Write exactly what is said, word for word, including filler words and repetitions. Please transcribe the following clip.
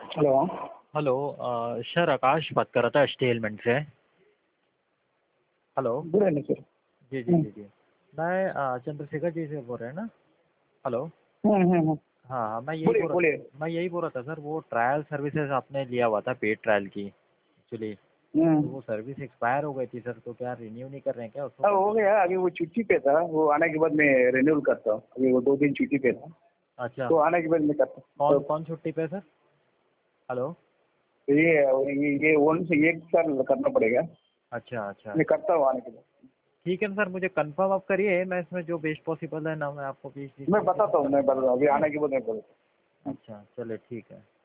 Hello. Hello uh, sir Akash बात कर रहा था एस टी एलिमेंट से। हेलो। बोले ना सर। जी जी हम्म जी जी मैं अ, चंद्रशेखर जी से बोल रहे हैं ना। हेलो। हम्म हम्म हम्म। हाँ हाँ मैं यही बोलिए बोल बोलिए। रहा मैं यही बोल रहा था सर, वो ट्रायल सर्विसेज आपने लिया हुआ था पेड ट्रायल की एक्चुअली। तो हम्म। वो सर्विस एक्सपायर हो गई थी सर, तो क्या रिन्यू नहीं कर रहे हैं क्या उसको हाँ हो कंटिन्यू? गया, अभी वो छुट्टी पे था, वो आने के बाद मैं रिन्यूअल करता हूँ। अभी वो दो दिन छुट्टी पे था, अच्छा। तो आने के बाद मैं करता हूँ। कौन तो कौन छुट्टी पे है सर? हेलो। ये ये ये वन से एक साल करना पड़ेगा। अच्छा अच्छा मैं अच्छा। करता हूँ आने के बाद। ठीक है ना सर, मुझे कंफर्म आप करिए, मैं इसमें जो बेस्ट पॉसिबल है ना मैं आपको बीस बीस मैं तरीके से बताता हूँ, कर मैं दूंगा, बताता हूँ, अभी ठीक है? आने के बाद मैं बताता हूँ। अच्छा चलिए ठीक है।